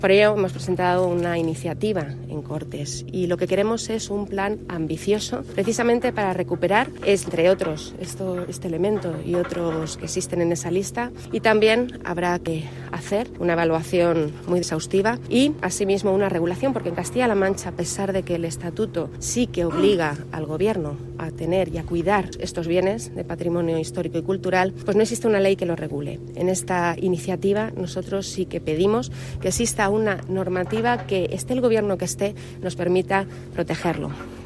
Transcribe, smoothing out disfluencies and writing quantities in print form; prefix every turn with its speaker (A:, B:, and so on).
A: Por ello hemos presentado una iniciativa en Cortes y lo que queremos es un plan ambicioso precisamente para recuperar, entre otros, este elemento y otros que existen en esa lista, y también habrá que hacer una evaluación muy exhaustiva y asimismo una regulación, porque en Castilla-La Mancha, a pesar de que el estatuto sí que obliga al gobierno a tener y a cuidar estos bienes de patrimonio histórico y cultural, pues no existe una ley que lo regule. En esta iniciativa nosotros sí que pedimos que exista una normativa que esté el gobierno que esté nos permita protegerlo.